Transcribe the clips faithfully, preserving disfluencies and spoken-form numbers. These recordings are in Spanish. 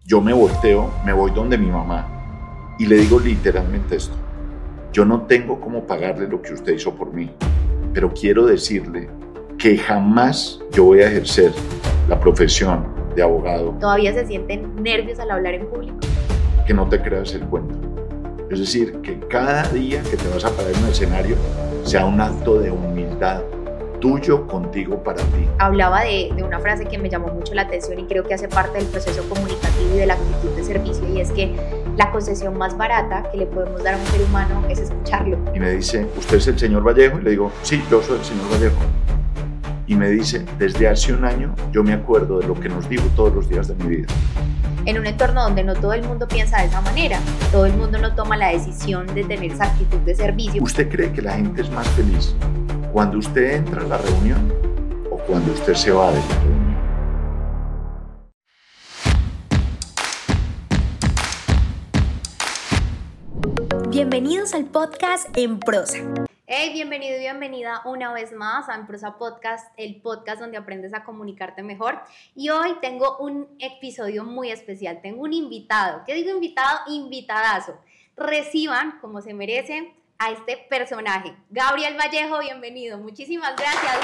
yo me volteo, me voy donde mi mamá y le digo literalmente esto: yo no tengo cómo pagarle lo que usted hizo por mí, pero quiero decirle que jamás yo voy a ejercer la profesión de abogado. ¿Todavía se sienten nervios al hablar en público? Que no te creas el cuento. Es decir, que cada día que te vas a parar en un escenario sea un acto de humildad tuyo, contigo, para ti. Hablaba de, de una frase que me llamó mucho la atención y creo que hace parte del proceso comunicativo y de la actitud de servicio, y es que la concesión más barata que le podemos dar a un ser humano es escucharlo. Y me dice: ¿usted es el señor Vallejo? Y le digo: sí, yo soy el señor Vallejo. Y me dice: desde hace un año yo me acuerdo de lo que nos dijo todos los días de mi vida. En un entorno donde no todo el mundo piensa de esa manera, todo el mundo no toma la decisión de tener esa actitud de servicio. ¿Usted cree que la gente es más feliz cuando usted entra a la reunión o cuando usted se va de la reunión? Bienvenidos al podcast En Prosa. Hey, bienvenido y bienvenida una vez más a En Prosa Podcast, el podcast donde aprendes a comunicarte mejor. Y hoy tengo un episodio muy especial, tengo un invitado. ¿Qué digo invitado? Invitadazo. Reciban, como se merecen, a este personaje. Gabriel Vallejo, bienvenido. Muchísimas gracias.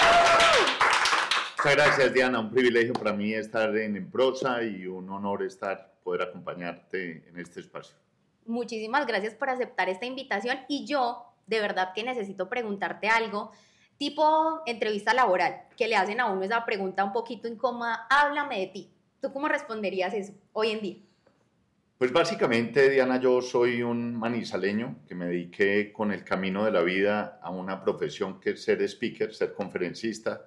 Muchas gracias, Diana. Un privilegio para mí estar en En Prosa y un honor estar, poder acompañarte en este espacio. Muchísimas gracias por aceptar esta invitación, y yo de verdad que necesito preguntarte algo tipo entrevista laboral, que le hacen a uno esa pregunta un poquito incómoda: háblame de ti. ¿Tú cómo responderías eso hoy en día? Pues básicamente, Diana, yo soy un manizaleño que me dediqué con el camino de la vida a una profesión que es ser speaker, ser conferencista.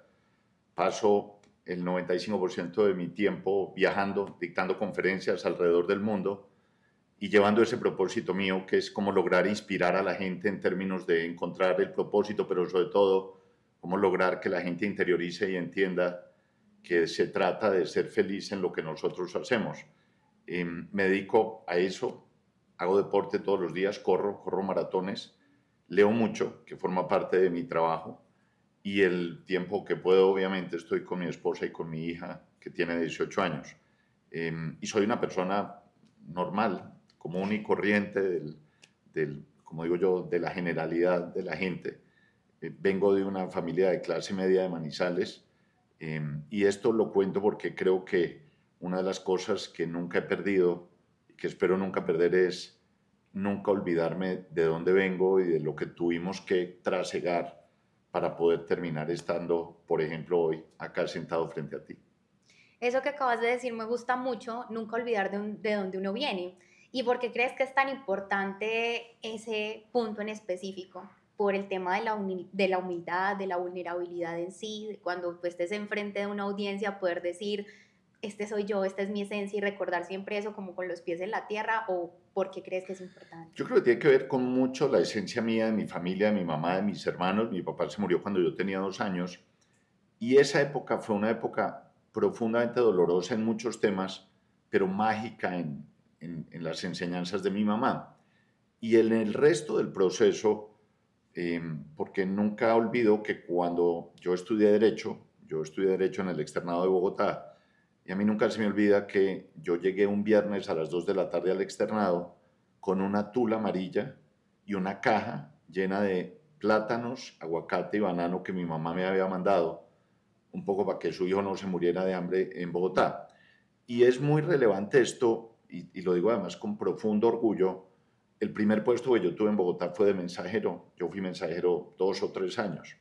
Paso el noventa y cinco por ciento de mi tiempo viajando, dictando conferencias alrededor del mundo y llevando ese propósito mío, que es cómo lograr inspirar a la gente en términos de encontrar el propósito, pero sobre todo cómo lograr que la gente interiorice y entienda que se trata de ser feliz en lo que nosotros hacemos. Eh, me dedico a eso, hago deporte todos los días, corro, corro maratones, leo mucho, que forma parte de mi trabajo, y el tiempo que puedo, obviamente, estoy con mi esposa y con mi hija, que tiene dieciocho años. Eh, y soy una persona normal, común y corriente, del, del, como digo yo, de la generalidad de la gente. Eh, vengo de una familia de clase media de Manizales, eh, y esto lo cuento porque creo que una de las cosas que nunca he perdido y que espero nunca perder es nunca olvidarme de dónde vengo y de lo que tuvimos que trasegar para poder terminar estando, por ejemplo, hoy acá sentado frente a ti. Eso que acabas de decir me gusta mucho, nunca olvidar de, un, de dónde uno viene. ¿Y por qué crees que es tan importante ese punto en específico? Por el tema de la, de la humildad, de la vulnerabilidad en sí, de cuando tú estés enfrente de una audiencia, poder decir: este soy yo, esta es mi esencia, y recordar siempre eso como con los pies en la tierra. ¿O por qué crees que es importante? Yo creo que tiene que ver con mucho la esencia mía, de mi familia, de mi mamá, de mis hermanos. Mi papá se murió cuando yo tenía dos años, y esa época fue una época profundamente dolorosa en muchos temas, pero mágica en, en, en las enseñanzas de mi mamá. Y en el resto del proceso, eh, porque nunca olvido que cuando yo estudié Derecho, yo estudié Derecho en el Externado de Bogotá, y a mí nunca se me olvida que yo llegué un viernes a las dos de la tarde al externado con una tula amarilla y una caja llena de plátanos, aguacate y banano que mi mamá me había mandado, un poco para que su hijo no se muriera de hambre en Bogotá. Y es muy relevante esto, y, y lo digo además con profundo orgullo. El primer puesto que yo tuve en Bogotá fue de mensajero. Yo fui mensajero dos o tres años.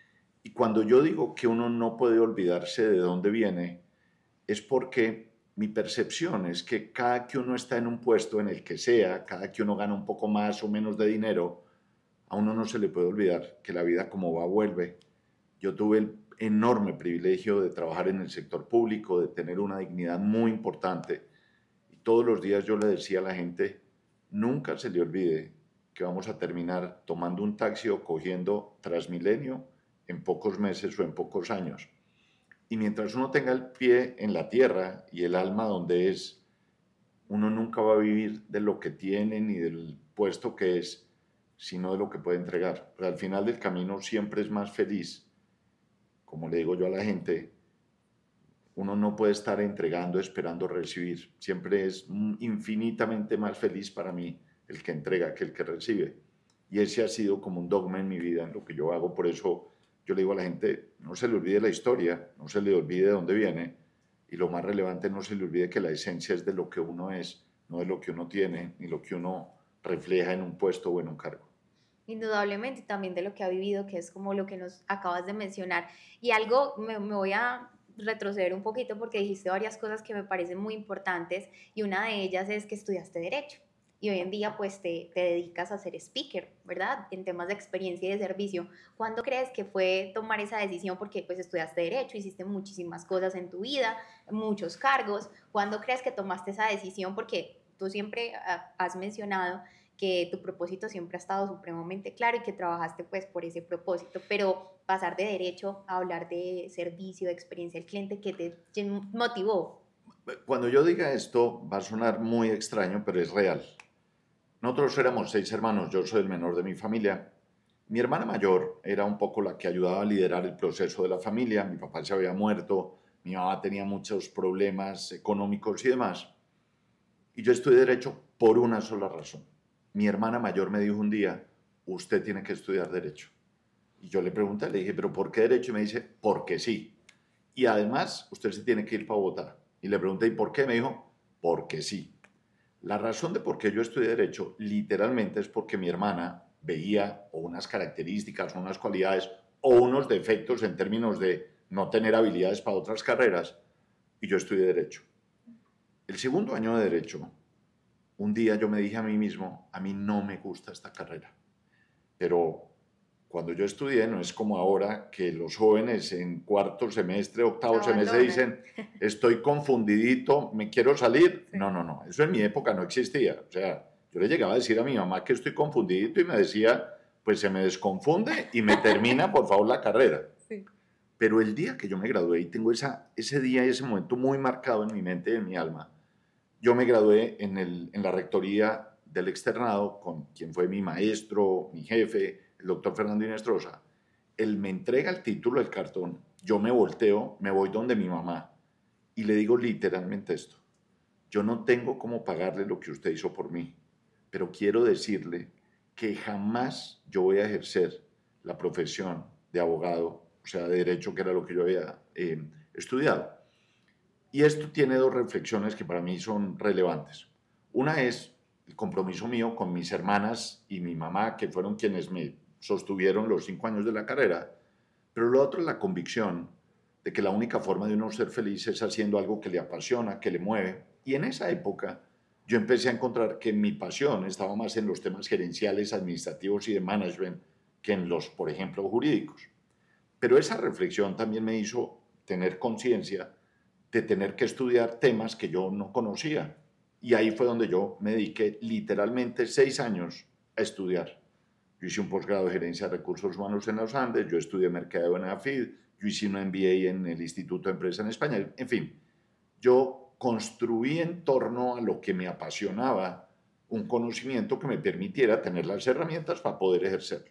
Y cuando yo digo que uno no puede olvidarse de dónde viene, es porque mi percepción es que cada que uno está en un puesto, en el que sea, cada que uno gana un poco más o menos de dinero, a uno no se le puede olvidar que la vida como va vuelve. Yo tuve el enorme privilegio de trabajar en el sector público, de tener una dignidad muy importante, y todos los días yo le decía a la gente: nunca se le olvide que vamos a terminar tomando un taxi o cogiendo Transmilenio en pocos meses o en pocos años. Y mientras uno tenga el pie en la tierra y el alma donde es, uno nunca va a vivir de lo que tiene ni del puesto que es, sino de lo que puede entregar. Pero al final del camino siempre es más feliz, como le digo yo a la gente, uno no puede estar entregando esperando recibir. Siempre es infinitamente más feliz para mí el que entrega que el que recibe. Y ese ha sido como un dogma en mi vida, en lo que yo hago. Por eso yo le digo a la gente, no se le olvide la historia, no se le olvide de dónde viene, y lo más relevante, no se le olvide que la esencia es de lo que uno es, no de lo que uno tiene, ni lo que uno refleja en un puesto o en un cargo. Indudablemente también de lo que ha vivido, que es como lo que nos acabas de mencionar. Y algo, me, me voy a retroceder un poquito porque dijiste varias cosas que me parecen muy importantes, y una de ellas es que estudiaste Derecho. Y hoy en día pues te, te dedicas a ser speaker, ¿verdad? En temas de experiencia y de servicio. ¿Cuándo crees que fue tomar esa decisión? Porque pues estudiaste Derecho, hiciste muchísimas cosas en tu vida, muchos cargos. ¿Cuándo crees que tomaste esa decisión? Porque tú siempre has mencionado que tu propósito siempre ha estado supremamente claro y que trabajaste pues por ese propósito, pero pasar de Derecho a hablar de servicio, de experiencia al cliente, ¿qué te motivó? Cuando yo diga esto va a sonar muy extraño, pero es real. Nosotros éramos seis hermanos, yo soy el menor de mi familia. Mi hermana mayor era un poco la que ayudaba a liderar el proceso de la familia. Mi papá se había muerto, mi mamá tenía muchos problemas económicos y demás. Y yo estudié Derecho por una sola razón. Mi hermana mayor me dijo un día, usted tiene que estudiar Derecho. Y yo le pregunté, le dije, ¿pero por qué Derecho? Y me dice, porque sí. Y además, usted se tiene que ir para Bogotá. Y le pregunté, ¿y por qué? Me dijo, porque sí. La razón de por qué yo estudié Derecho literalmente es porque mi hermana veía o unas características o unas cualidades o unos defectos en términos de no tener habilidades para otras carreras, y yo estudié Derecho. El segundo año de Derecho, un día yo me dije a mí mismo, a mí no me gusta esta carrera, pero cuando yo estudié no es como ahora que los jóvenes en cuarto semestre, octavo semestre dicen, estoy confundidito, me quiero salir. Sí. No, no, no, eso en mi época no existía. O sea, yo le llegaba a decir a mi mamá que estoy confundidito y me decía, pues se me desconfunde y me termina por favor la carrera. Sí. Pero el día que yo me gradué, y tengo esa, ese día y ese momento muy marcado en mi mente y en mi alma, yo me gradué en, el, en la rectoría del externado con quien fue mi maestro, mi jefe, el doctor Fernando Inestrosa. Él me entrega el título, el cartón, yo me volteo, me voy donde mi mamá y le digo literalmente esto: yo no tengo cómo pagarle lo que usted hizo por mí, pero quiero decirle que jamás yo voy a ejercer la profesión de abogado, o sea, de Derecho, que era lo que yo había eh, estudiado. Y esto tiene dos reflexiones que para mí son relevantes. Una es el compromiso mío con mis hermanas y mi mamá, que fueron quienes me sostuvieron los cinco años de la carrera, pero lo otro es la convicción de que la única forma de uno ser feliz es haciendo algo que le apasiona, que le mueve. Y en esa época yo empecé a encontrar que mi pasión estaba más en los temas gerenciales, administrativos y de management que en los, por ejemplo, jurídicos. Pero esa reflexión también me hizo tener conciencia de tener que estudiar temas que yo no conocía. Y ahí fue donde yo me dediqué literalmente seis años a estudiar. Yo hice un posgrado de gerencia de recursos humanos en los Andes, yo estudié mercadeo en A F I D, yo hice un M B A en el Instituto de Empresa en España. En fin, yo construí en torno a lo que me apasionaba un conocimiento que me permitiera tener las herramientas para poder ejercerlo.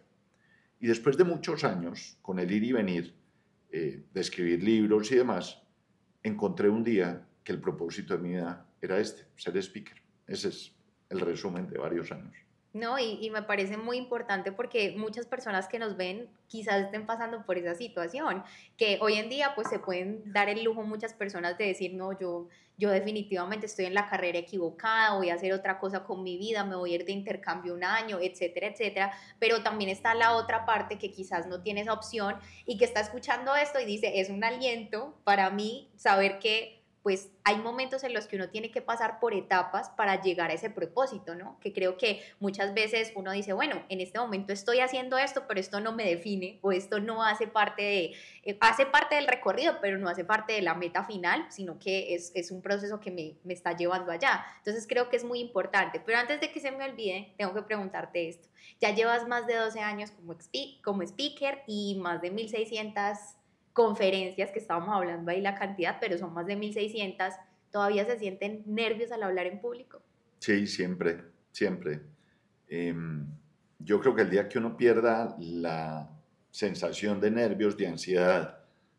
Y después de muchos años, con el ir y venir, eh, de escribir libros y demás, encontré un día que el propósito de mi vida era este, ser speaker. Ese es el resumen de varios años. No, y, y me parece muy importante porque muchas personas que nos ven quizás estén pasando por esa situación, que hoy en día pues se pueden dar el lujo muchas personas de decir, no, yo, yo definitivamente estoy en la carrera equivocada, voy a hacer otra cosa con mi vida, me voy a ir de intercambio un año, etcétera, etcétera, pero también está la otra parte que quizás no tiene esa opción y que está escuchando esto y dice, es un aliento para mí saber que pues hay momentos en los que uno tiene que pasar por etapas para llegar a ese propósito, ¿no? Que creo que muchas veces uno dice, bueno, en este momento estoy haciendo esto, pero esto no me define, o esto no hace parte de, eh, hace parte del recorrido, pero no hace parte de la meta final, sino que es, es un proceso que me, me está llevando allá. Entonces creo que es muy importante. Pero antes de que se me olvide, tengo que preguntarte esto. Ya llevas más de doce años como, expi- como speaker y más de mil seiscientas conferencias, que estábamos hablando ahí la cantidad, pero son más de mil seiscientas. ¿Todavía se sienten nervios al hablar en público? Sí, siempre, siempre. Eh, yo creo que el día que uno pierda la sensación de nervios, de ansiedad,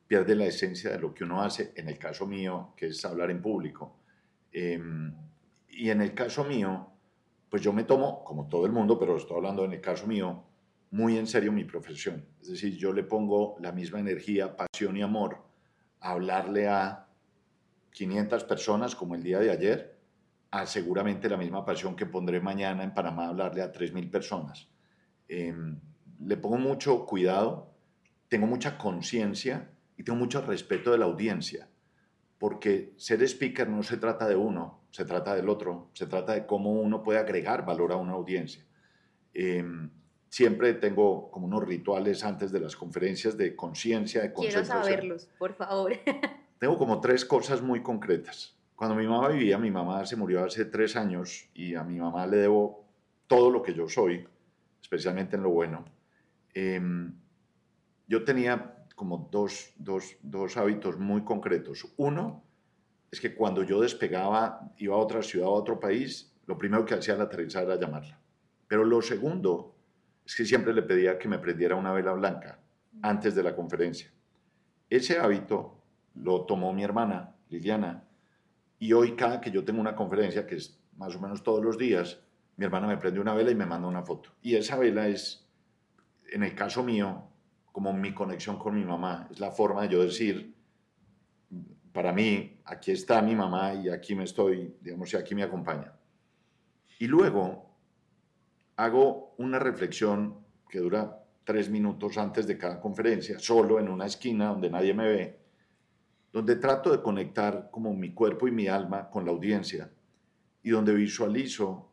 pierde la esencia de lo que uno hace, en el caso mío, que es hablar en público. Eh, y en el caso mío, pues yo me tomo, como todo el mundo, pero estoy hablando en el caso mío, muy en serio mi profesión. Es decir, yo le pongo la misma energía, pasión y amor a hablarle a quinientas personas como el día de ayer, a seguramente la misma pasión que pondré mañana en Panamá a hablarle a tres mil personas. Eh, le pongo mucho cuidado, tengo mucha conciencia y tengo mucho respeto de la audiencia, porque ser speaker no se trata de uno, se trata del otro, se trata de cómo uno puede agregar valor a una audiencia. Eh, siempre tengo como unos rituales antes de las conferencias de conciencia, de concentración. Quiero saberlos, por favor. Tengo como tres cosas muy concretas. Cuando mi mamá vivía, mi mamá se murió hace tres años y a mi mamá le debo todo lo que yo soy, especialmente en lo bueno. Eh, yo tenía como dos, dos, dos hábitos muy concretos. Uno es que cuando yo despegaba, iba a otra ciudad, a otro país, lo primero que hacía al aterrizar era llamarla. Pero lo segundo es que siempre le pedía que me prendiera una vela blanca antes de la conferencia. Ese hábito lo tomó mi hermana, Liliana, y hoy cada que yo tengo una conferencia, que es más o menos todos los días, mi hermana me prende una vela y me manda una foto. Y esa vela es, en el caso mío, como mi conexión con mi mamá. Es la forma de yo decir, para mí, aquí está mi mamá y aquí me estoy, digamos, y aquí me acompaña. Y luego hago una reflexión que dura tres minutos antes de cada conferencia, solo en una esquina donde nadie me ve, donde trato de conectar como mi cuerpo y mi alma con la audiencia y donde visualizo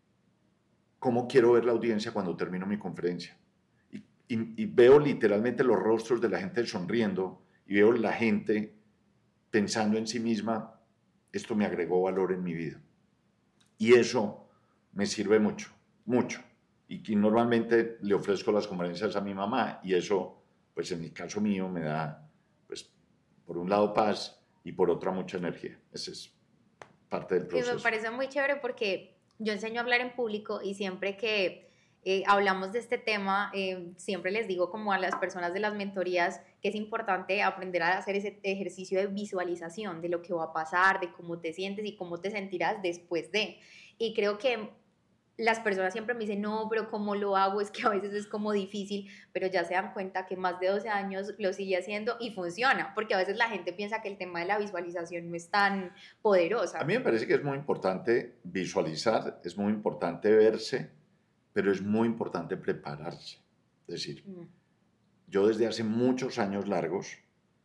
cómo quiero ver la audiencia cuando termino mi conferencia. Y, y, y veo literalmente los rostros de la gente sonriendo y veo la gente pensando en sí misma, esto me agregó valor en mi vida. Y eso me sirve mucho, mucho. Y que normalmente le ofrezco las conferencias a mi mamá y eso, pues en el caso mío, me da, pues, por un lado paz y por otra mucha energía. Ese es parte del proceso. Y me parece muy chévere porque yo enseño a hablar en público y siempre que eh, hablamos de este tema, eh, siempre les digo como a las personas de las mentorías que es importante aprender a hacer ese ejercicio de visualización de lo que va a pasar, de cómo te sientes y cómo te sentirás después de. Y creo que las personas siempre me dicen, no, pero ¿cómo lo hago? Es que a veces es como difícil, pero ya se dan cuenta que más de doce años lo sigue haciendo y funciona, porque a veces la gente piensa que el tema de la visualización no es tan poderosa. A mí me parece que es muy importante visualizar, es muy importante verse, pero es muy importante prepararse. Es decir, mm. yo desde hace muchos años largos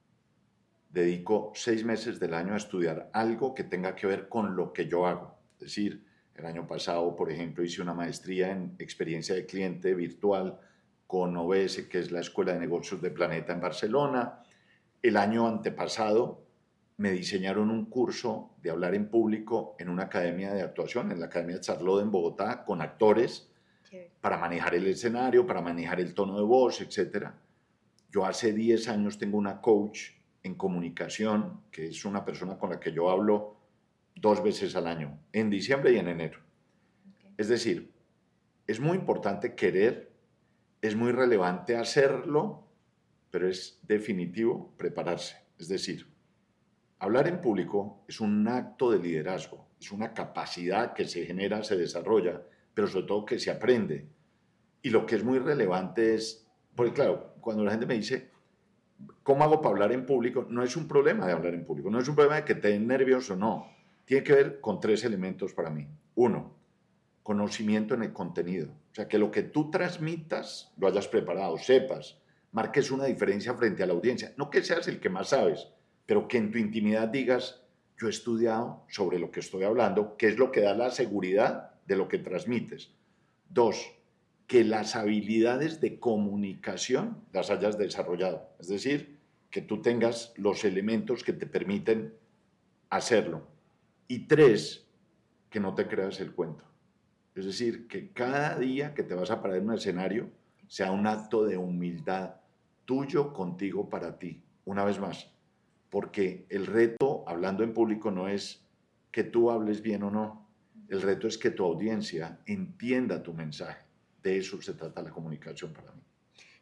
dedico seis meses del año a estudiar algo que tenga que ver con lo que yo hago. Es decir, el año pasado, por ejemplo, hice una maestría en experiencia de cliente virtual con O B S, que es la Escuela de Negocios de Planeta en Barcelona. El año antepasado me diseñaron un curso de hablar en público en una academia de actuación, en la Academia Charlotte en Bogotá, con actores, okay, para manejar el escenario, para manejar el tono de voz, etcétera. Yo hace diez años tengo una coach en comunicación, que es una persona con la que yo hablo dos veces al año, en diciembre y en enero. Okay. Es decir, es muy importante querer, es muy relevante hacerlo, pero es definitivo prepararse. Es decir, hablar en público es un acto de liderazgo, es una capacidad que se genera, se desarrolla, pero sobre todo que se aprende. Y lo que es muy relevante es, porque claro, cuando la gente me dice, ¿cómo hago para hablar en público? No es un problema de hablar en público, no es un problema de que te den nervios o no. Tiene que ver con tres elementos para mí. Uno, conocimiento en el contenido. O sea, que lo que tú transmitas lo hayas preparado, sepas, marques una diferencia frente a la audiencia. No que seas el que más sabes, pero que en tu intimidad digas, yo he estudiado sobre lo que estoy hablando, que es lo que da la seguridad de lo que transmites. Dos, que las habilidades de comunicación las hayas desarrollado. Es decir, que tú tengas los elementos que te permiten hacerlo. Y tres, que no te creas el cuento. Es decir, que cada día que te vas a parar en un escenario sea un acto de humildad tuyo, contigo, para ti. Una vez más, porque el reto, hablando en público, no es que tú hables bien o no. El reto es que tu audiencia entienda tu mensaje. De eso se trata la comunicación para mí.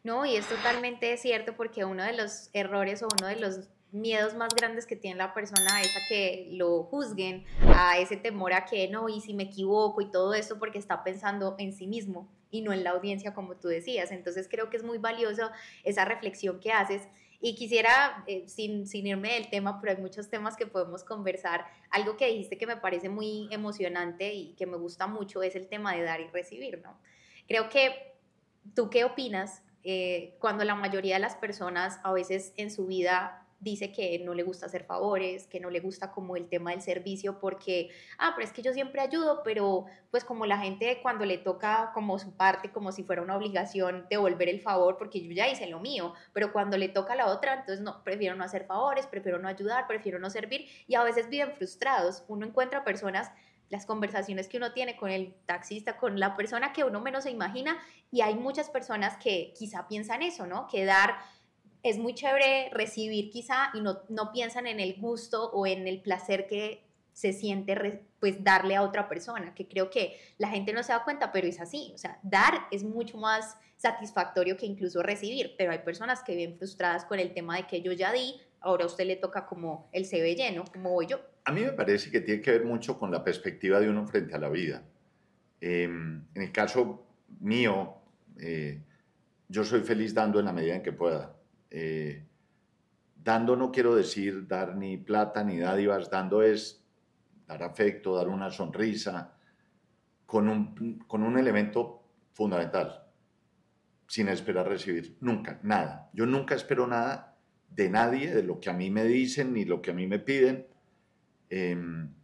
No, y es totalmente cierto porque uno de los errores o uno de los miedos más grandes que tiene la persona es a que lo juzguen, a ese temor a que no, y si me equivoco y todo esto porque está pensando en sí mismo y no en la audiencia como tú decías. Entonces creo que es muy valioso esa reflexión que haces y quisiera, eh, sin, sin irme del tema, pero hay muchos temas que podemos conversar, algo que dijiste que me parece muy emocionante y que me gusta mucho es el tema de dar y recibir, ¿no? Creo que, ¿tú qué opinas? Eh, cuando la mayoría de las personas a veces en su vida dice que no le gusta hacer favores, que no le gusta como el tema del servicio porque, ah, pero es que yo siempre ayudo, pero pues como la gente cuando le toca como su parte, como si fuera una obligación devolver el favor porque yo ya hice lo mío, pero cuando le toca a la otra, entonces no, prefiero no hacer favores, prefiero no ayudar, prefiero no servir y a veces viven frustrados. Uno encuentra personas, las conversaciones que uno tiene con el taxista, con la persona que uno menos se imagina, y hay muchas personas que quizá piensan eso, ¿no? Que dar es muy chévere recibir quizá y no, no piensan en el gusto o en el placer que se siente re, pues darle a otra persona, que creo que la gente no se da cuenta, pero es así, o sea, dar es mucho más satisfactorio que incluso recibir, pero hay personas que viven frustradas con el tema de que yo ya di, ahora a usted le toca como el se ve lleno, como voy yo. A mí me parece que tiene que ver mucho con la perspectiva de uno frente a la vida. Eh, en el caso mío, eh, yo soy feliz dando en la medida en que pueda. Eh, dando no quiero decir dar ni plata ni dádivas, dando es dar afecto, dar una sonrisa, con un, con un elemento fundamental, sin esperar recibir, nunca, nada. Yo nunca espero nada de nadie, de lo que a mí me dicen ni lo que a mí me piden, eh,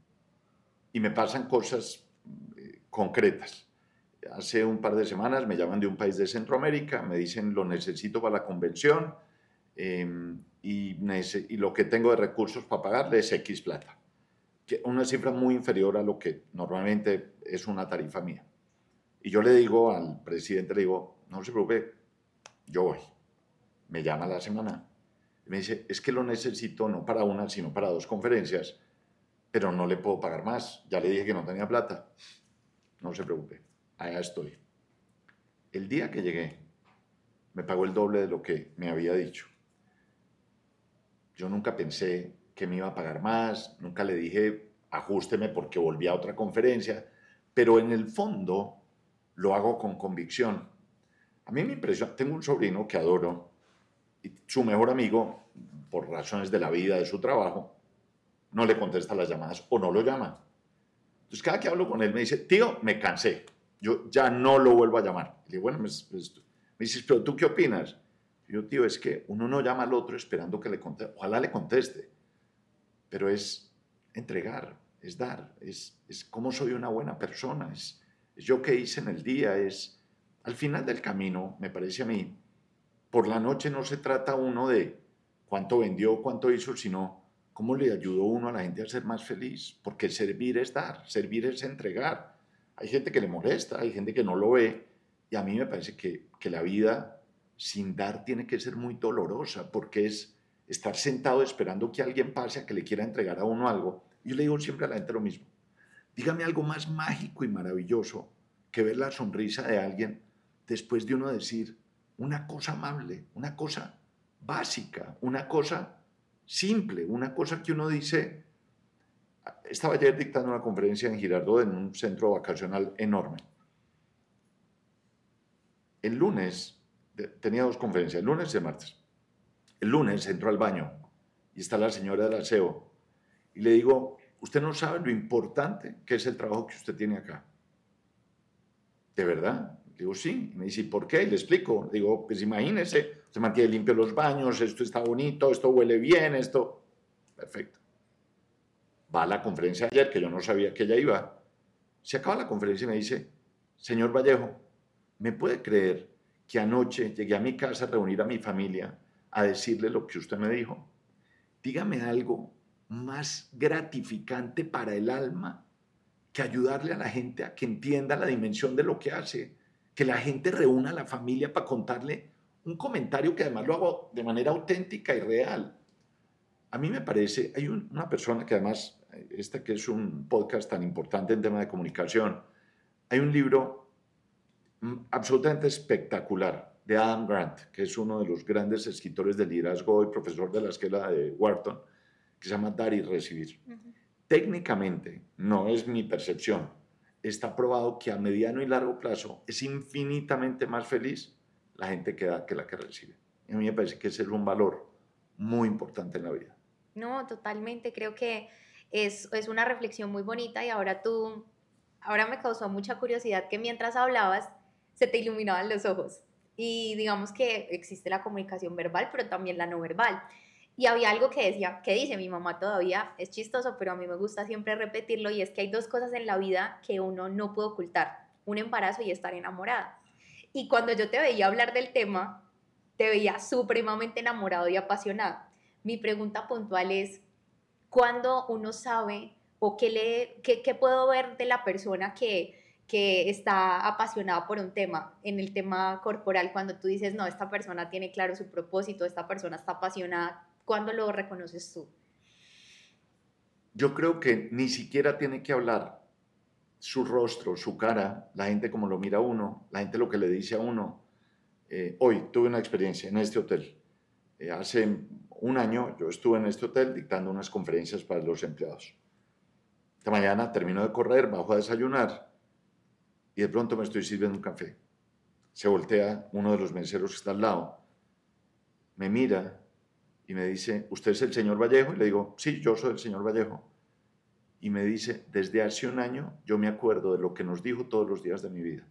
y me pasan cosas eh, concretas. Hace un par de semanas me llaman de un país de Centroamérica, me dicen lo necesito para la convención, eh, y, y lo que tengo de recursos para pagarle es X plata, que una cifra muy inferior a lo que normalmente es una tarifa mía. Y yo le digo al presidente, le digo, no se preocupe, yo voy. Me llama a la semana y me dice, es que lo necesito no para una, sino para dos conferencias, pero no le puedo pagar más. Ya le dije que no tenía plata. No se preocupe, allá estoy. El día que llegué, me pagó el doble de lo que me había dicho. Yo nunca pensé que me iba a pagar más, nunca le dije, ajústeme porque volví a otra conferencia, pero en el fondo lo hago con convicción. A mí me impresiona, tengo un sobrino que adoro, y su mejor amigo, por razones de la vida, de su trabajo, no le contesta las llamadas o no lo llama. Entonces cada que hablo con él me dice, tío, me cansé, yo ya no lo vuelvo a llamar. Y le digo, bueno, me, me dices, pero ¿tú qué opinas? Y yo, tío, es que uno no llama al otro esperando que le conteste, ojalá le conteste, pero es entregar, es dar, es, es cómo soy una buena persona, es, es yo qué hice en el día, es al final del camino, me parece a mí, por la noche no se trata uno de cuánto vendió, cuánto hizo, sino cómo le ayudó uno a la gente a ser más feliz, porque servir es dar, servir es entregar. Hay gente que le molesta, hay gente que no lo ve, y a mí me parece que, que la vida sin dar tiene que ser muy dolorosa, porque es estar sentado esperando que alguien pase a que le quiera entregar a uno algo. Yo le digo siempre a la gente lo mismo, dígame algo más mágico y maravilloso que ver la sonrisa de alguien después de uno decir una cosa amable, una cosa básica, una cosa simple, una cosa que uno dice. Estaba ayer dictando una conferencia en Girardot, en un centro vacacional enorme. El lunes, tenía dos conferencias, el lunes y el martes. El lunes entro al baño y está la señora del aseo y le digo, usted no sabe lo importante que es el trabajo que usted tiene acá. ¿De verdad? Le digo, sí. Y me dice, ¿por qué? Y le explico. Le digo, pues imagínese, se mantiene limpio los baños, esto está bonito, esto huele bien, esto... Perfecto. Va a la conferencia ayer, que yo no sabía que ella iba. Se acaba la conferencia y me dice, señor Vallejo, ¿me puede creer que anoche llegué a mi casa a reunir a mi familia a decirle lo que usted me dijo? Dígame algo más gratificante para el alma que ayudarle a la gente a que entienda la dimensión de lo que hace, que la gente reúna a la familia para contarle un comentario que además lo hago de manera auténtica y real. A mí me parece, hay un, una persona que además, este que es un podcast tan importante en tema de comunicación, hay un libro absolutamente espectacular de Adam Grant, que es uno de los grandes escritores de liderazgo y profesor de la escuela de Wharton, que se llama Dar y Recibir. Uh-huh. Técnicamente, no es mi percepción, está probado que a mediano y largo plazo es infinitamente más feliz la gente que da que la que recibe. Y a mí me parece que ese es un valor muy importante en la vida. No, totalmente, creo que es, es una reflexión muy bonita y ahora tú, ahora me causó mucha curiosidad que mientras hablabas se te iluminaban los ojos y digamos que existe la comunicación verbal, pero también la no verbal. Y había algo que decía, que dice mi mamá todavía, es chistoso, pero a mí me gusta siempre repetirlo, y es que hay dos cosas en la vida que uno no puede ocultar, un embarazo y estar enamorada. Y cuando yo te veía hablar del tema, te veía supremamente enamorado y apasionado. Mi pregunta puntual es, ¿cuándo uno sabe o qué, le, qué, qué puedo ver de la persona que, que está apasionada por un tema, en el tema corporal, cuando tú dices, no, esta persona tiene claro su propósito, esta persona está apasionada? ¿Cuándo lo reconoces tú? Yo creo que ni siquiera tiene que hablar su rostro, su cara, la gente como lo mira a uno, la gente lo que le dice a uno. Eh, hoy tuve una experiencia en este hotel. Eh, hace un año yo estuve en este hotel dictando unas conferencias para los empleados. Esta mañana termino de correr, bajo a desayunar y de pronto me estoy sirviendo un café. Se voltea uno de los meseros que está al lado, me mira y me dice, ¿usted es el señor Vallejo? Y le digo, sí, yo soy el señor Vallejo. Y me dice, desde hace un año yo me acuerdo de lo que nos dijo todos los días de mi vida.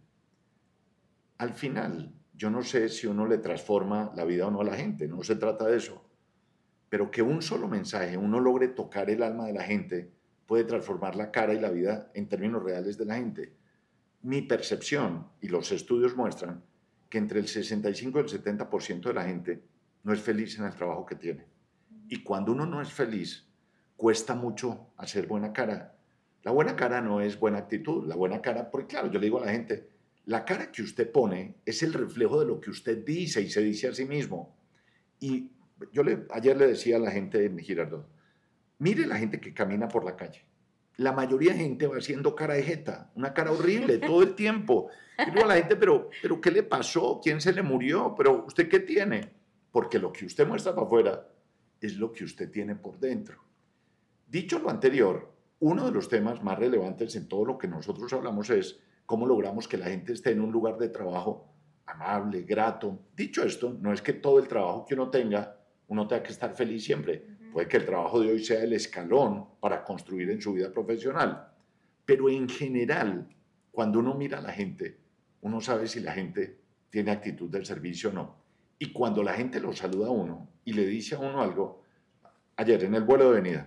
Al final, yo no sé si uno le transforma la vida o no a la gente, no se trata de eso. Pero que un solo mensaje, uno logre tocar el alma de la gente, puede transformar la cara y la vida en términos reales de la gente. Mi percepción, y los estudios muestran, que entre el sesenta y cinco y el setenta por ciento de la gente no es feliz en el trabajo que tiene. Y cuando uno no es feliz, cuesta mucho hacer buena cara. La buena cara no es buena actitud, la buena cara, porque claro, yo le digo a la gente, la cara que usted pone es el reflejo de lo que usted dice y se dice a sí mismo. Y yo le, ayer le decía a la gente en Girardot, mire la gente que camina por la calle. La mayoría de gente va haciendo cara de jeta, una cara horrible todo el tiempo. Y digo a la gente, pero, pero ¿qué le pasó? ¿Quién se le murió? ¿Pero usted qué tiene? Porque lo que usted muestra para afuera es lo que usted tiene por dentro. Dicho lo anterior, uno de los temas más relevantes en todo lo que nosotros hablamos es cómo logramos que la gente esté en un lugar de trabajo amable, grato. Dicho esto, no es que todo el trabajo que uno tenga, uno tenga que estar feliz siempre. Uh-huh. Puede que el trabajo de hoy sea el escalón para construir en su vida profesional. Pero en general, cuando uno mira a la gente, uno sabe si la gente tiene actitud del servicio o no. Y cuando la gente lo saluda a uno y le dice a uno algo, ayer en el vuelo de venida,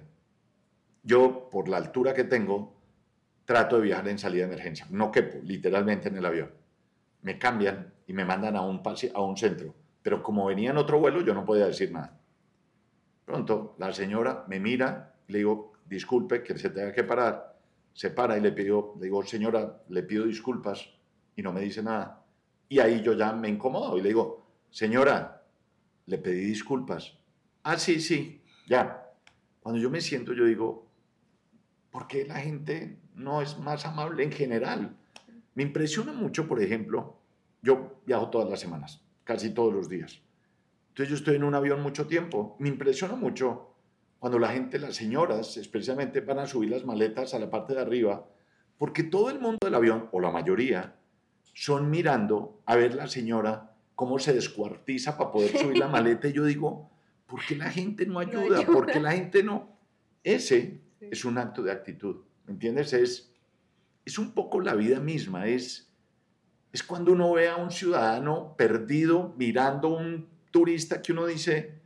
yo por la altura que tengo, trato de viajar en salida de emergencia. No quepo, literalmente en el avión. Me cambian y me mandan a un, pase, a un centro. Pero como venía en otro vuelo, yo no podía decir nada. Pronto, la señora me mira, le digo, disculpe, que se tenga que parar. Se para y le, pido, le digo, señora, le pido disculpas, y no me dice nada. Y ahí yo ya me incomodo y le digo, señora, le pedí disculpas. Ah, sí, sí, ya. Cuando yo me siento, yo digo, ¿por qué la gente no es más amable en general? Me impresiona mucho, por ejemplo, yo viajo todas las semanas, casi todos los días. Entonces yo estoy en un avión mucho tiempo. Me impresiona mucho cuando la gente, las señoras especialmente, van a subir las maletas a la parte de arriba, porque todo el mundo del avión, o la mayoría, son mirando a ver la señora cómo se descuartiza para poder subir la maleta. Y yo digo, ¿por qué la gente no ayuda? No ayuda. ¿Por qué la gente no? Ese sí. Es un acto de actitud, ¿me entiendes? Es, es un poco la vida misma. Es, es cuando uno ve a un ciudadano perdido mirando a un turista que uno dice,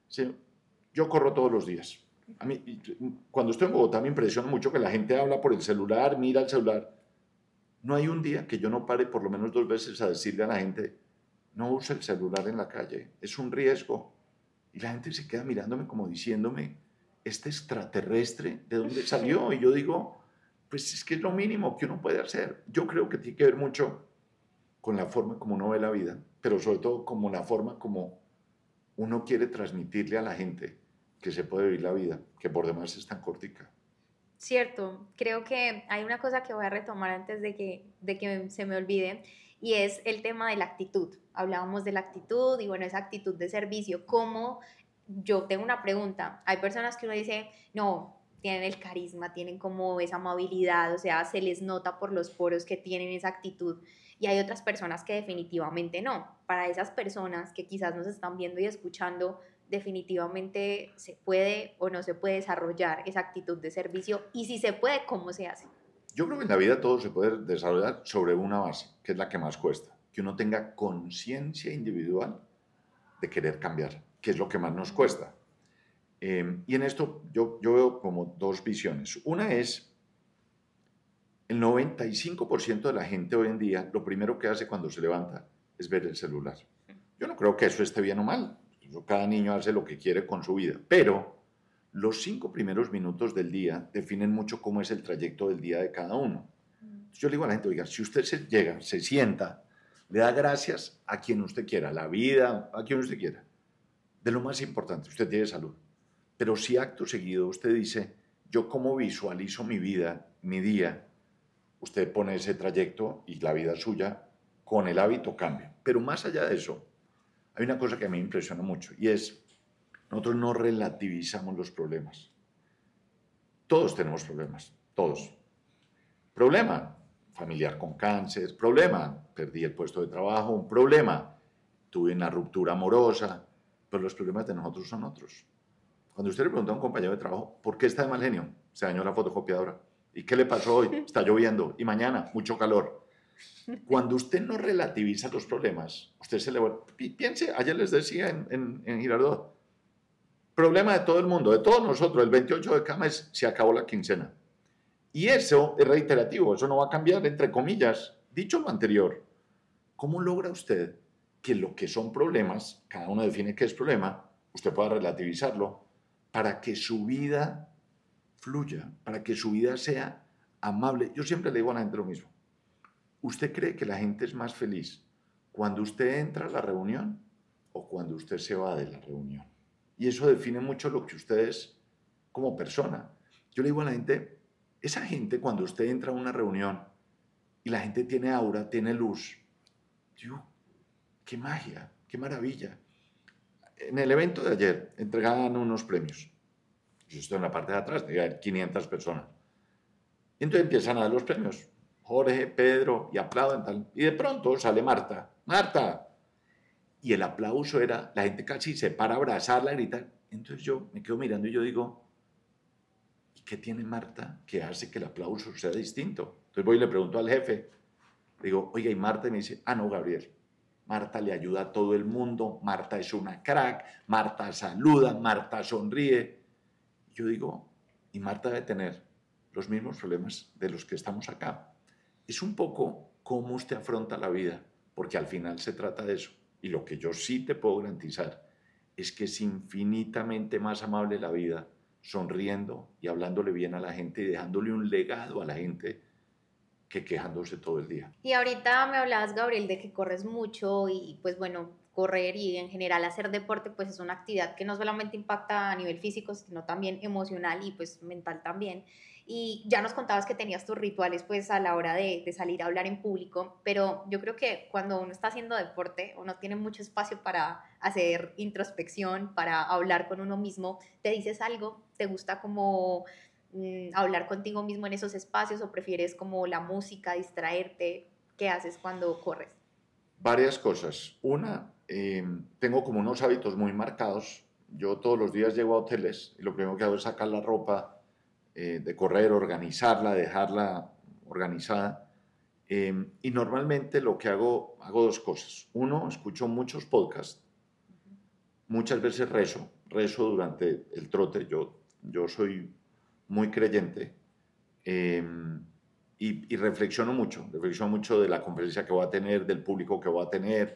yo corro todos los días. A mí, cuando estoy en Bogotá me impresiona mucho que la gente habla por el celular, mira el celular. No hay un día que yo no pare por lo menos dos veces a decirle a la gente, no use el celular en la calle, es un riesgo. Y la gente se queda mirándome como diciéndome, este extraterrestre, ¿de dónde salió? Y yo digo, pues es que es lo mínimo que uno puede hacer. Yo creo que tiene que ver mucho con la forma como uno ve la vida, pero sobre todo como la forma como uno quiere transmitirle a la gente que se puede vivir la vida, que por demás es tan cortica. Cierto, creo que hay una cosa que voy a retomar antes de que, de que se me olvide, y es el tema de la actitud. Hablábamos de la actitud y bueno, esa actitud de servicio, cómo yo tengo una pregunta, hay personas que uno dice, no, tienen el carisma, tienen como esa amabilidad, o sea, se les nota por los poros que tienen esa actitud, y hay otras personas que definitivamente no. Para esas personas que quizás nos están viendo y escuchando, definitivamente se puede o no se puede desarrollar esa actitud de servicio, y si se puede, ¿cómo se hace? Yo creo que en la vida todo se puede desarrollar sobre una base, que es la que más cuesta, que uno tenga conciencia individual de querer cambiar, que es lo que más nos cuesta. Eh, y en esto yo, yo veo como dos visiones. Una es, el noventa y cinco por ciento de la gente hoy en día, lo primero que hace cuando se levanta es ver el celular. Yo no creo que eso esté bien o mal. Cada niño hace lo que quiere con su vida, pero los cinco primeros minutos del día definen mucho cómo es el trayecto del día de cada uno. Entonces yo le digo a la gente, oiga, si usted se llega, se sienta, le da gracias a quien usted quiera, la vida, a quien usted quiera. De lo más importante, usted tiene salud. Pero si acto seguido usted dice, yo cómo visualizo mi vida, mi día, usted pone ese trayecto y la vida suya con el hábito cambia. Pero más allá de eso, hay una cosa que a mí me impresiona mucho y es, nosotros no relativizamos los problemas. Todos tenemos problemas, todos. Problema familiar con cáncer, problema, perdí el puesto de trabajo, un problema, tuve una ruptura amorosa, pero los problemas de nosotros son otros. Cuando usted le pregunta a un compañero de trabajo, ¿por qué está de mal genio? Se dañó la fotocopiadora. ¿Y qué le pasó hoy? Está lloviendo. Y mañana, mucho calor. Cuando usted no relativiza los problemas, usted se le va... Piense, ayer les decía en, en, en Girardot, problema de todo el mundo, de todos nosotros, el veintiocho de cada mes se acabó la quincena. Y eso es reiterativo, eso no va a cambiar, entre comillas. Dicho lo anterior, ¿cómo logra usted que lo que son problemas, cada uno define qué es problema, usted pueda relativizarlo, para que su vida fluya, para que su vida sea amable? Yo siempre le digo a la gente lo mismo. ¿Usted cree que la gente es más feliz cuando usted entra a la reunión o cuando usted se va de la reunión? Y eso define mucho lo que usted es como persona. Yo le digo a la gente, esa gente cuando usted entra a una reunión y la gente tiene aura, tiene luz, yo, qué magia, qué maravilla. En el evento de ayer entregaban unos premios. Yo estoy en la parte de atrás, de quinientas personas. Y entonces empiezan a dar los premios. Jorge, Pedro, y aplauden tal. Y de pronto sale Marta. ¡Marta! Y el aplauso era, la gente casi se para a abrazarla, a gritar. Entonces yo me quedo mirando y yo digo, ¿y qué tiene Marta que hace que el aplauso sea distinto? Entonces voy y le pregunto al jefe. Le digo, oiga, ¿y Marta? Y me dice, ah, no, Gabriel. Marta le ayuda a todo el mundo. Marta es una crack. Marta saluda. Marta sonríe. Yo digo, y Marta debe tener los mismos problemas de los que estamos acá. Es un poco cómo usted afronta la vida, porque al final se trata de eso. Y lo que yo sí te puedo garantizar es que es infinitamente más amable la vida sonriendo y hablándole bien a la gente y dejándole un legado a la gente que quejándose todo el día. Y ahorita me hablabas, Gabriel, de que corres mucho y pues bueno, correr y en general hacer deporte pues es una actividad que no solamente impacta a nivel físico, sino también emocional y pues mental también. Y ya nos contabas que tenías tus rituales pues a la hora de, de salir a hablar en público, pero yo creo que cuando uno está haciendo deporte, uno tiene mucho espacio para hacer introspección, para hablar con uno mismo. ¿Te dices algo? ¿Te gusta como mmm, hablar contigo mismo en esos espacios o prefieres como la música, distraerte? ¿Qué haces cuando corres? Varias cosas. Una, eh, tengo como unos hábitos muy marcados. Yo todos los días llego a hoteles y lo primero que hago es sacar la ropa eh, de correr, organizarla, dejarla organizada. Eh, y normalmente lo que hago, hago dos cosas. Uno, escucho muchos podcasts. Muchas veces rezo, rezo durante el trote. Yo, yo soy muy creyente. Eh, Y, y reflexiono mucho, reflexiono mucho de la conferencia que voy a tener, del público que voy a tener.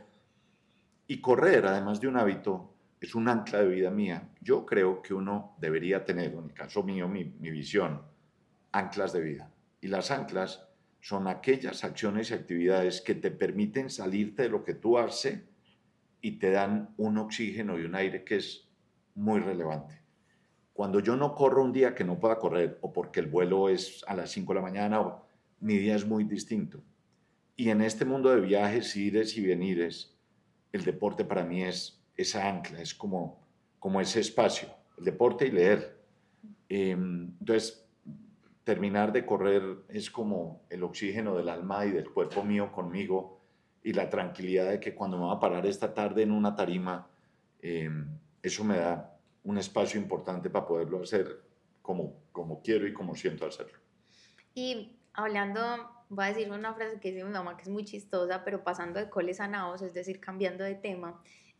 Y correr, además de un hábito, es un ancla de vida mía. Yo creo que uno debería tener, en el caso mío, mi, mi visión, anclas de vida. Y las anclas son aquellas acciones y actividades que te permiten salirte de lo que tú haces y te dan un oxígeno y un aire que es muy relevante. Cuando yo no corro un día que no pueda correr, o porque el vuelo es a las cinco de la mañana, o mi día es muy distinto. Y en este mundo de viajes, ires y venires, el deporte para mí es esa ancla, es como, como ese espacio, el deporte y leer. Eh, entonces, terminar de correr es como el oxígeno del alma y del cuerpo mío conmigo y la tranquilidad de que cuando me va a parar esta tarde en una tarima, eh, eso me da un espacio importante para poderlo hacer como, como quiero y como siento hacerlo. Y hablando, voy a decir una frase que dice mi mamá que es muy chistosa, pero pasando de coles a nabos, es decir, cambiando de tema.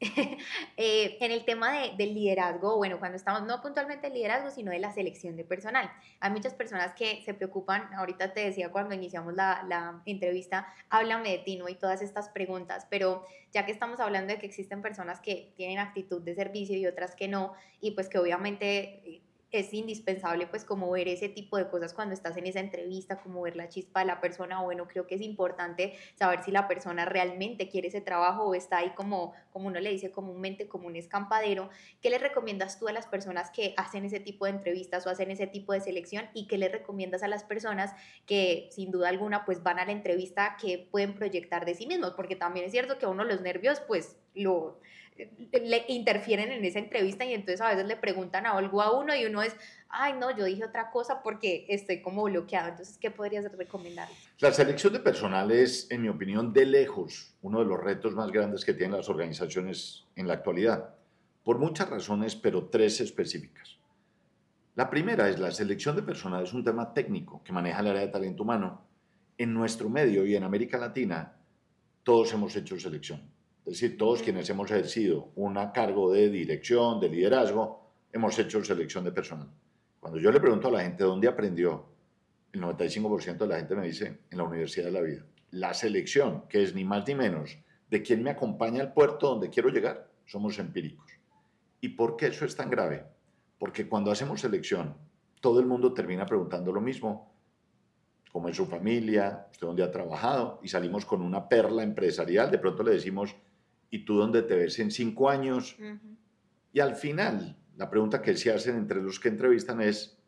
eh, en el tema de, del liderazgo, bueno, cuando estamos, no puntualmente del liderazgo, sino de la selección de personal. Hay muchas personas que se preocupan, ahorita te decía cuando iniciamos la, la entrevista, háblame de ti, ¿no? Y todas estas preguntas, pero ya que estamos hablando de que existen personas que tienen actitud de servicio y otras que no, y pues que obviamente es indispensable pues como ver ese tipo de cosas cuando estás en esa entrevista, como ver la chispa de la persona. Bueno, creo que es importante saber si la persona realmente quiere ese trabajo o está ahí como, como uno le dice comúnmente, como un escampadero. ¿Qué le recomiendas tú a las personas que hacen ese tipo de entrevistas o hacen ese tipo de selección? ¿Y qué le recomiendas a las personas que sin duda alguna pues van a la entrevista, que pueden proyectar de sí mismos? Porque también es cierto que a uno los nervios pues lo... le interfieren en esa entrevista y entonces a veces le preguntan algo a uno y uno es, ay no, yo dije otra cosa porque estoy como bloqueado. Entonces, ¿qué podrías recomendar? La selección de personal es, en mi opinión, de lejos uno de los retos más grandes que tienen las organizaciones en la actualidad, por muchas razones, pero tres específicas. La primera es la selección de personal, es un tema técnico que maneja el área de talento humano. En nuestro medio y en América Latina, todos hemos hecho selección. Es decir, todos quienes hemos ejercido un cargo de dirección, de liderazgo, hemos hecho selección de personal. Cuando yo le pregunto a la gente dónde aprendió, el noventa y cinco por ciento de la gente me dice en la Universidad de la Vida. La selección, que es ni más ni menos de quién me acompaña al puerto donde quiero llegar, somos empíricos. ¿Y por qué eso es tan grave? Porque cuando hacemos selección, todo el mundo termina preguntando lo mismo, cómo es su familia, usted dónde ha trabajado, y salimos con una perla empresarial. De pronto le decimos, ¿y tú dónde te ves en cinco años? Uh-huh. Y al final, la pregunta que se hacen entre los que entrevistan es,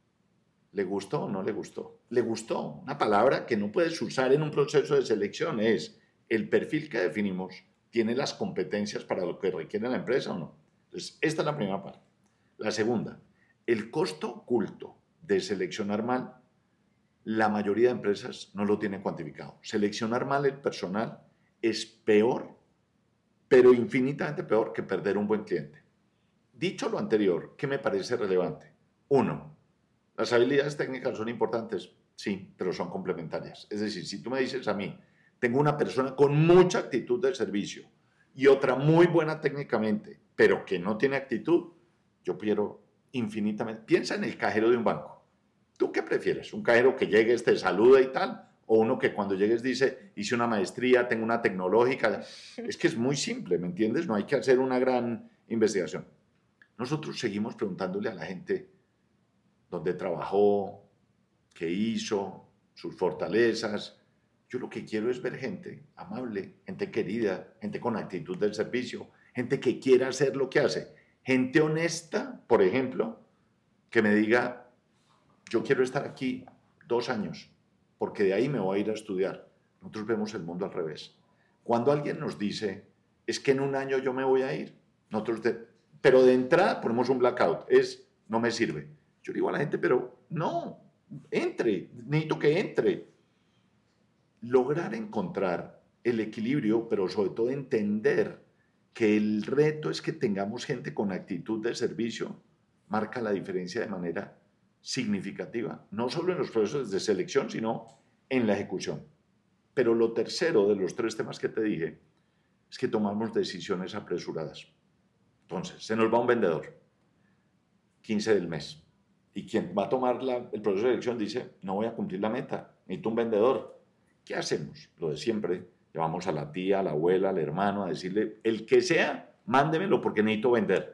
¿le gustó o no le gustó? Le gustó, una palabra que no puedes usar en un proceso de selección, es el perfil que definimos, ¿tiene las competencias para lo que requiere la empresa o no? Entonces, esta es la primera parte. La segunda, el costo oculto de seleccionar mal, la mayoría de empresas no lo tienen cuantificado. Seleccionar mal el personal es peor, pero infinitamente peor que perder un buen cliente. Dicho lo anterior, ¿qué me parece relevante? Uno, las habilidades técnicas son importantes, sí, pero son complementarias. Es decir, si tú me dices a mí, tengo una persona con mucha actitud de servicio y otra muy buena técnicamente, pero que no tiene actitud, yo quiero infinitamente. Piensa en el cajero de un banco. ¿Tú qué prefieres? ¿Un cajero que llegues, te saluda y tal? ¿O uno que cuando llegues dice, hice una maestría, tengo una tecnológica? Es que es muy simple, ¿me entiendes? No hay que hacer una gran investigación. Nosotros seguimos preguntándole a la gente dónde trabajó, qué hizo, sus fortalezas. Yo lo que quiero es ver gente amable, gente querida, gente con actitud del servicio, gente que quiera hacer lo que hace. Gente honesta, por ejemplo, que me diga, yo quiero estar aquí dos años, porque de ahí me voy a ir a estudiar. Nosotros vemos el mundo al revés. Cuando alguien nos dice, es que en un año yo me voy a ir, nosotros de, pero de entrada ponemos un blackout, es, no me sirve. Yo digo a la gente, pero no, entre, necesito que entre. Lograr encontrar el equilibrio, pero sobre todo entender que el reto es que tengamos gente con actitud de servicio, marca la diferencia de manera significativa, no solo en los procesos de selección, sino en la ejecución. Pero lo tercero de los tres temas que te dije es que tomamos decisiones apresuradas. Entonces, se nos va un vendedor, quince del mes, y quien va a tomar la, el proceso de selección dice, no voy a cumplir la meta, necesito un vendedor. ¿Qué hacemos? Lo de siempre, llevamos a la tía, a la abuela, al hermano, a decirle, el que sea, mándemelo porque necesito vender.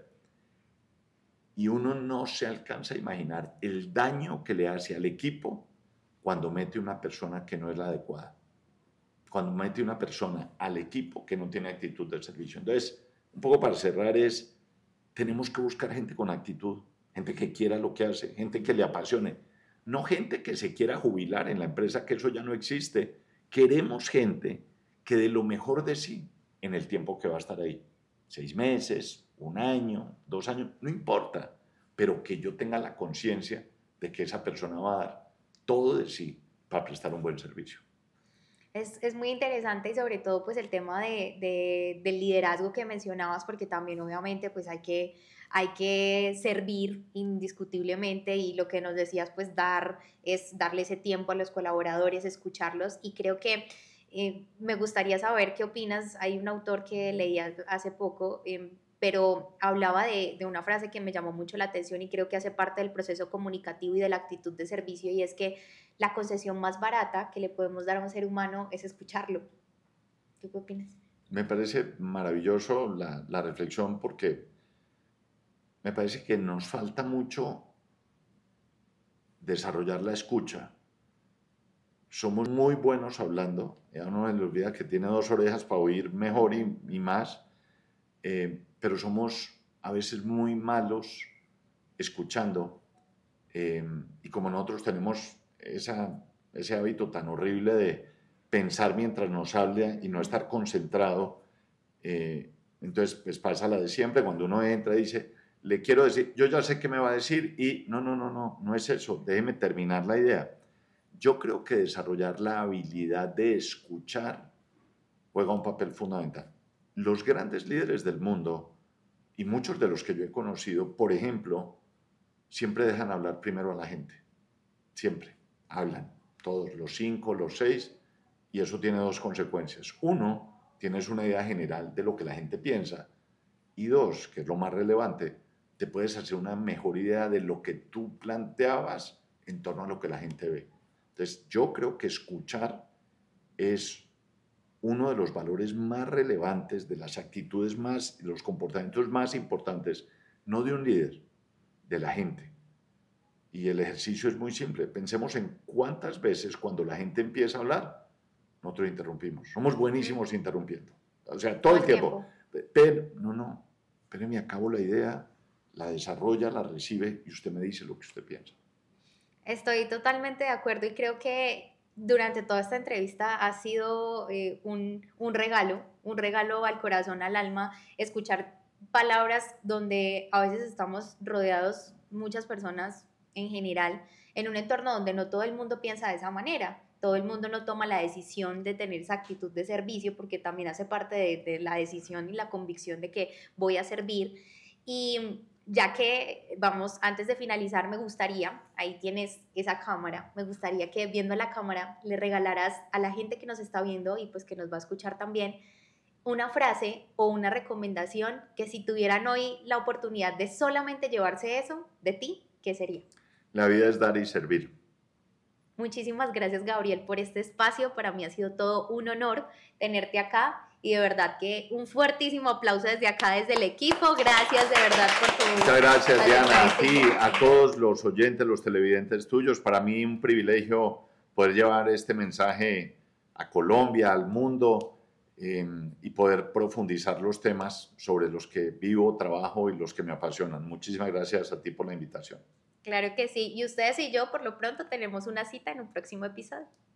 Y uno no se alcanza a imaginar el daño que le hace al equipo cuando mete una persona que no es la adecuada. Cuando mete una persona al equipo que no tiene actitud del servicio. Entonces, un poco para cerrar es, tenemos que buscar gente con actitud, gente que quiera lo que hace, gente que le apasione. No gente que se quiera jubilar en la empresa, que eso ya no existe, queremos gente que dé lo mejor de sí en el tiempo que va a estar ahí. Seis meses, un año, dos años, no importa, pero que yo tenga la conciencia de que esa persona va a dar todo de sí para prestar un buen servicio. Es, es muy interesante y sobre todo pues el tema de, de, del liderazgo que mencionabas, porque también obviamente pues hay que, hay que servir indiscutiblemente, y lo que nos decías pues dar es darle ese tiempo a los colaboradores, escucharlos, y creo que eh, me gustaría saber qué opinas. Hay un autor que leí hace poco, eh, pero hablaba de, de una frase que me llamó mucho la atención y creo que hace parte del proceso comunicativo y de la actitud de servicio, y es que la concesión más barata que le podemos dar a un ser humano es escucharlo. ¿Tú qué opinas? Me parece maravilloso la, la reflexión, porque me parece que nos falta mucho desarrollar la escucha. Somos muy buenos hablando, ya uno se le olvida que tiene dos orejas para oír mejor y, y más, eh, pero somos a veces muy malos escuchando, eh, y como nosotros tenemos esa, ese hábito tan horrible de pensar mientras nos habla y no estar concentrado, eh, entonces pues pasa la de siempre. Cuando uno entra y dice, le quiero decir, yo ya sé qué me va a decir, y no, no, no, no, no es eso, déjeme terminar la idea. Yo creo que desarrollar la habilidad de escuchar juega un papel fundamental. Los grandes líderes del mundo, y muchos de los que yo he conocido, por ejemplo, siempre dejan hablar primero a la gente. Siempre hablan, todos, los cinco, los seis, y eso tiene dos consecuencias. Uno, tienes una idea general de lo que la gente piensa, y dos, que es lo más relevante, te puedes hacer una mejor idea de lo que tú planteabas en torno a lo que la gente ve. Entonces, yo creo que escuchar es uno de los valores más relevantes, de las actitudes más, de los comportamientos más importantes, no de un líder, de la gente. Y el ejercicio es muy simple. Pensemos en cuántas veces cuando la gente empieza a hablar, nosotros interrumpimos. Somos buenísimos interrumpiendo. O sea, todo, todo el tiempo. tiempo. Pero, no, no, espéreme, acabo la idea, la desarrolla, la recibe y usted me dice lo que usted piensa. Estoy totalmente de acuerdo, y creo que durante toda esta entrevista ha sido eh, un, un regalo, un regalo al corazón, al alma, escuchar palabras donde a veces estamos rodeados, muchas personas en general, en un entorno donde no todo el mundo piensa de esa manera. Todo el mundo no toma la decisión de tener esa actitud de servicio, porque también hace parte de, de la decisión y la convicción de que voy a servir. Y ya que vamos, antes de finalizar, me gustaría, ahí tienes esa cámara, me gustaría que viendo la cámara le regalaras a la gente que nos está viendo y pues que nos va a escuchar también, una frase o una recomendación que si tuvieran hoy la oportunidad de solamente llevarse eso de ti, ¿qué sería? La vida es dar y servir. Muchísimas gracias, Gabriel, por este espacio. Para mí ha sido todo un honor tenerte acá, y de verdad que un fuertísimo aplauso desde acá, desde el equipo. Gracias de verdad por tu... Muchas gracias, Diana, a ti, a todos los oyentes, los televidentes tuyos. Para mí un privilegio poder llevar este mensaje a Colombia, al mundo, eh, y poder profundizar los temas sobre los que vivo, trabajo y los que me apasionan. Muchísimas gracias a ti por la invitación. Claro que sí. Y ustedes y yo, por lo pronto, tenemos una cita en un próximo episodio.